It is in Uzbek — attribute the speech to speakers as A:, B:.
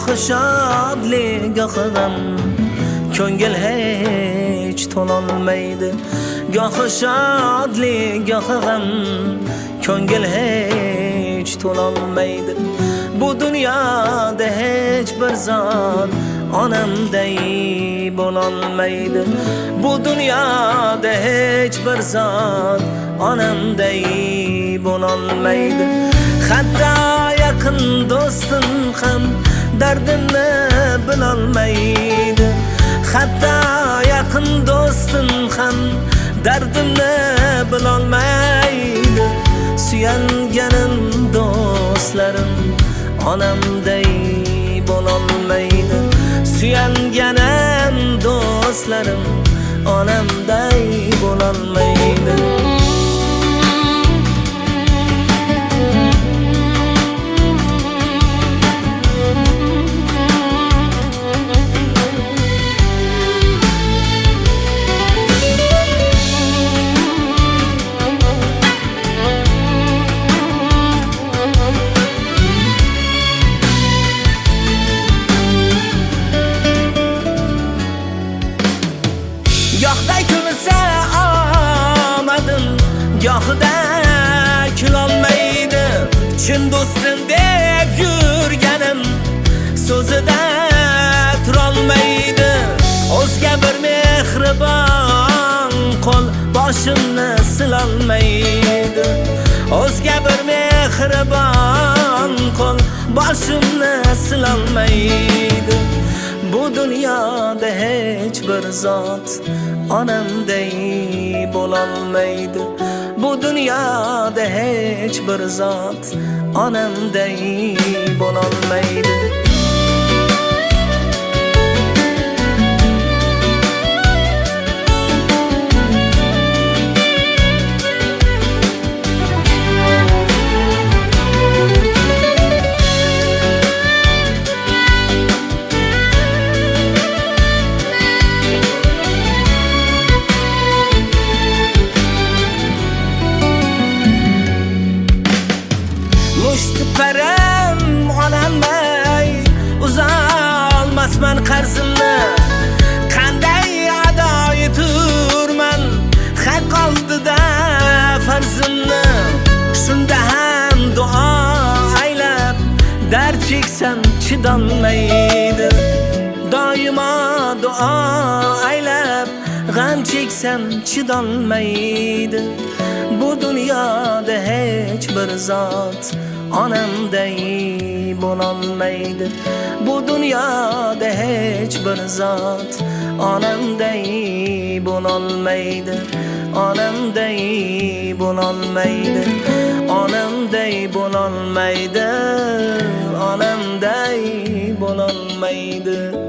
A: gohi shodlik gohi g'am, ko'ngil hech to'lolmaydi. Gohi shodlik gohi g'am, ko'ngil hech to'lolmaydi. Bu dunyoda hech bir zot onamday bo'lolmaydi. Bu dunyoda hech bir zot onamday bo'lolmaydi. Hatto yaqin do'stim ham dardimni bilolmaydi. Hatto yaqin do'stim ham dardimni bilolmaydi. Suyanganim do'stlarim onamday bo'lolmaydi. Suyanganim do'stlarim onamday bo'lolmaydi. Gohda kulsa omadim, gohda kulolmaydi. Chin do'stim deb yurganim so'zida turolmaydi. O'zga bir mehribon qo'l boshimni silolmaydi. O'zga bir mehribon qo'l boshimni silolmaydi. Bu dunyoda hech bir zot onamday bo'lolmaydi. Bu dunyoda hech bir zot onamday bo'lolmaydi. Param onamay uzolmasman qarzimni. Qanday ado eturman haq oldida farzimni. Shunda ham duo aylab dard cheksam chidolmaydi. Doimo duo aylab g'am cheksam chidolmaydi. Bu dunyoda hech bir zot onamday bo'lolmaydi. Bu dunyoda hech bir zot onamday bo'lolmaydi. Onamday bo'lolmaydi. Onamday bo'lolmaydi. Onamday bo'lolmaydi.